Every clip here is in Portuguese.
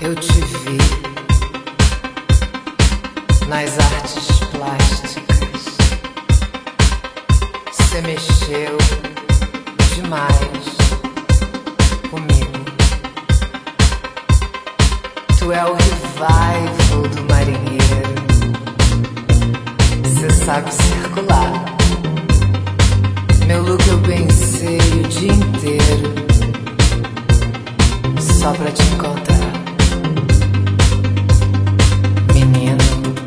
Eu te vi nas artes plásticas. Cê mexeu demais comigo. Tu é o revival do marinheiro. Cê sabe circular. Meu look eu pensei o dia inteiro só pra te encontrar. Menino,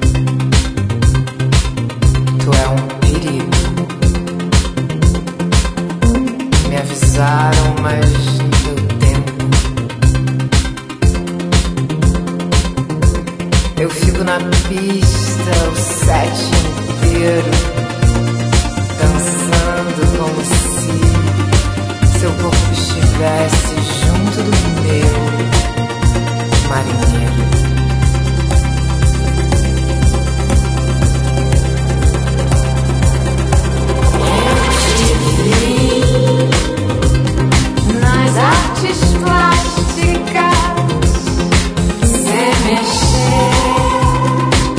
tu é um perigo. Me avisaram, mas não deu tempo. Eu fico na pista o set inteiro, dançando como se seu corpo estivesse junto do meu, marinheiro. Nas artes plásticas, cê mexeu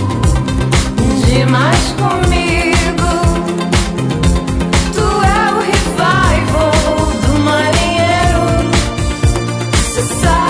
demais comigo. Tu é o revival do marinheiro. Cê sabe